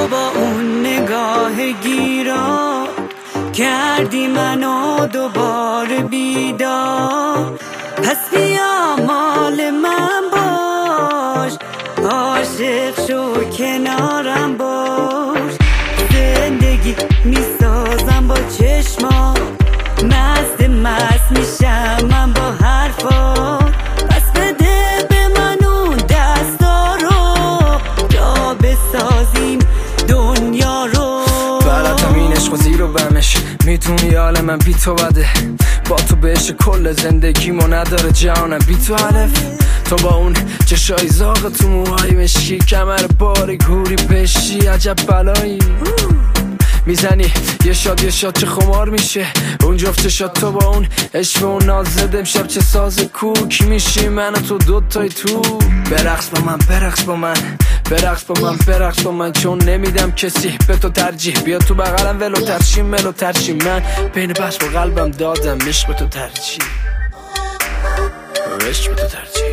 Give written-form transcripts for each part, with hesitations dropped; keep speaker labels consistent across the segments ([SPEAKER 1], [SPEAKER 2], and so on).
[SPEAKER 1] با اون نگاه گیرا کردی منو دوباره بیدار، پس بیا مال من باش، عاشق شو کنارم باش. زندگی میسازم با چشما، مست میشم من با حرفات، پس بده به من اون دستا رو تا بسازیم دنیا رو.
[SPEAKER 2] بلدم این عشق و زیر و بمش، میدونی حال من بی تو بده، با تو بهش کل زندگیمو نداره جهانم بی تو حلف. تو با اون چشای زاغ تو موهای مشکی، کمر باری گوری پشی، عجب بلایی میزنی یه شاد چه خمار میشه اون جفت چشات. تو با اون عشق و ناز زده امشب چه ساز کوکی میشی، من و تو دوتای تو. برقص با من برقص با من برقص با من برقص با من، چون نمیدم کسی به تو ترجیح. بیا تو بغلم ولو ترشیم ملو ترشیم، من بین بس با قلبم دادم عشق به تو ترجیح، عشق به تو ترجیح.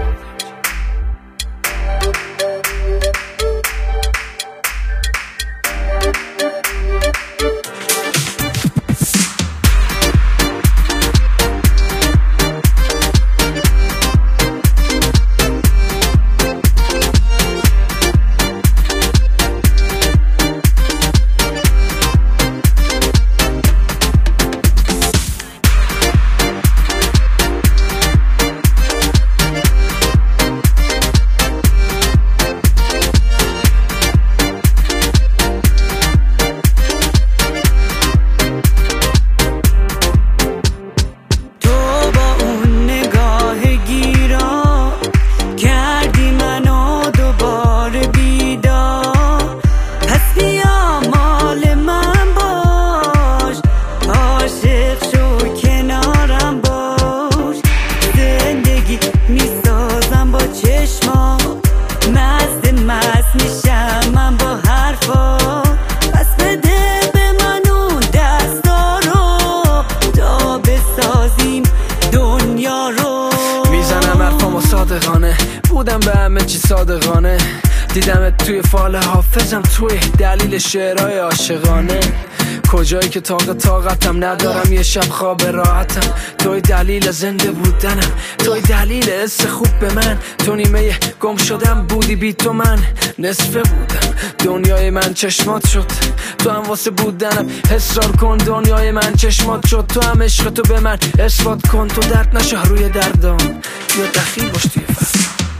[SPEAKER 1] میسازم با چشما، مست میشم من با حرفات، پس بده به من اون دستا رو تا بسازیم دنیا رو.
[SPEAKER 2] میزنم حرفامو صادقانه، بودم به همه چی صادقانه، دیدمت توی فال حافظم، توی دلیل شعرهای عاشقانه. کجایی که طاقتم ندارم یه شب خواب راحتم، توی دلیل زنده بودنم، توی دلیل حس خوب به من. تو نیمه گم شدم بودی بی تو من نصفه بودم، دنیای من چشمات شد، تو هم واسه بودنم اصرار کن. دنیای من چشمات شد، تو هم عشق تو به من اثبات کن. تو درد نشه روی دردام، یا دخیل باش توی فردا.